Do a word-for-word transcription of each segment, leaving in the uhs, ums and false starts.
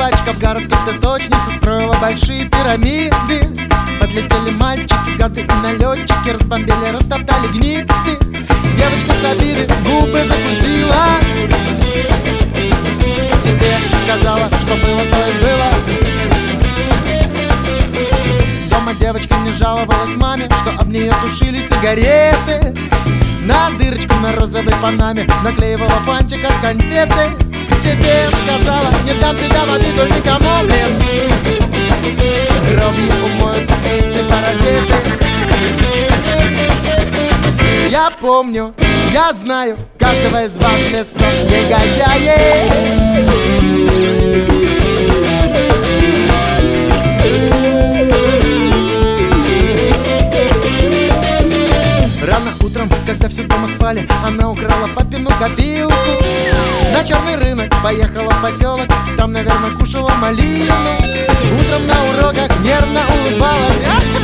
мальчика в городской песочнице строила большие пирамиды. Подлетели мальчики, гады и налетчики, разбомбили, растоптали гниды. Девочка с обиды губы закусила, себе сказала, что было, то и было. Дома девочка не жаловалась маме, что об нее тушили сигареты. На дырочку на розовой панаме наклеивала фантик от конфеты. Себе сказала, не дам себя в обиду никому, блин. Кровью умоются эти паразиты. Я помню, я знаю каждого из вас лицо негодяи. Рано утром, когда все дома спали, она украла папину копилку. На черный рынок поехала в поселок, там, наверное, кушала малину. Утром на уроках нервно улыбалась,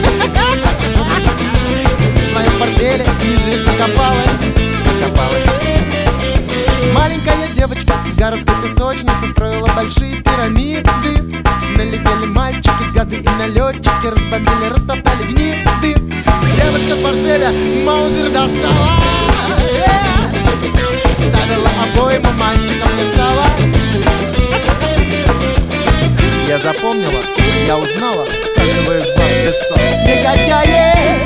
в своем портфеле изредка копалась, закопалась. Маленькая девочка в городской песочнице строила большие пирамиды. Налетели мальчики, гады и налетчики, разбомбили, растоптали гниды. Девочка с портфеля маузер достала, ставила обойму, мальчиком не стала. Я запомнила, я узнала каждого из вас лицо негодяи.